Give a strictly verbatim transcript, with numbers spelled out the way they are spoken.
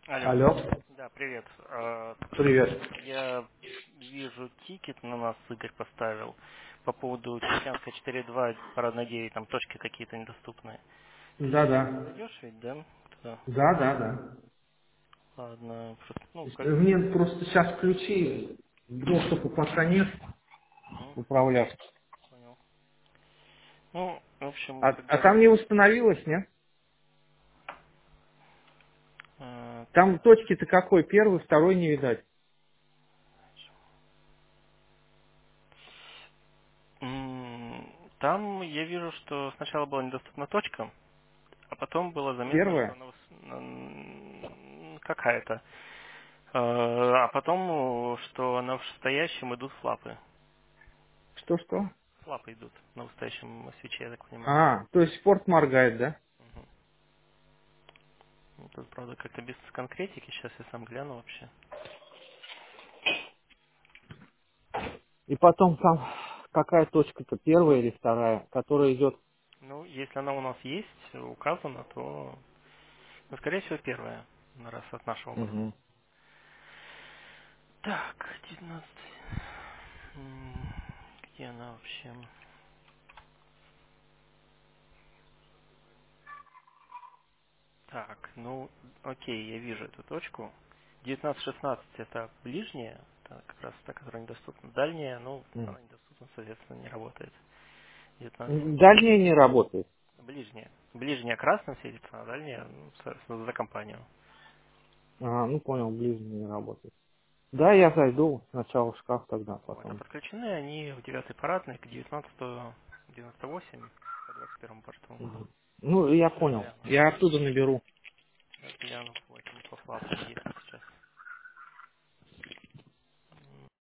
Алло. Алло, Да, привет. А, привет. Я вижу тикет на нас Игорь поставил по поводу Чертянская четыре два парадной девять, там точки какие-то недоступные. Ты Да, сейчас да. зайдешь ведь, да? Туда? Да, да, да. Ладно, просто, ну, как... Мне просто сейчас ключи доступа пока нет Мгм, управляться. понял. Ну, в общем, А, а тогда... там не установилось, нет? э, Там так. точки-то какой? Первый, второй не видать. М, Там я вижу, что сначала была недоступна точка, а потом было заметно, что Первое? она вос- м, какая-то. Э, А потом, что на вышестоящем идут флапы. Что-что? Флапы идут на вышестоящем свече, я так понимаю. А, то есть спорт моргает, да? Мгм. Ну, тут, правда, как-то без конкретики. Сейчас я сам гляну вообще. И потом там какая точка-то, первая или вторая, которая идет. Ну, если она у нас есть, указана, то, ну, скорее всего, первая, на раз от нашего образца. Угу. Так, девятнадцать. М, Где она вообще? Так, ну, окей, я вижу эту точку. девятнадцать шестнадцать это ближняя, это как раз та, которая недоступна. Дальняя, ну, она недоступна, соответственно, не работает. девятнадцать семнадцать. Дальняя не работает. Ближняя. Ближняя красным светится, а дальняя, ну, соответственно, за компанию. А, ну понял, ближняя не работает. Да, я зайду сначала в шкаф тогда, Вот. А потом. подключены они в девятый парадный к девятнадцатому девяносто восемь по двадцать первому порту. Мгм. Ну, я Сейчас понял. гляну. Я оттуда наберу. Сейчас гляну по этому по флапам.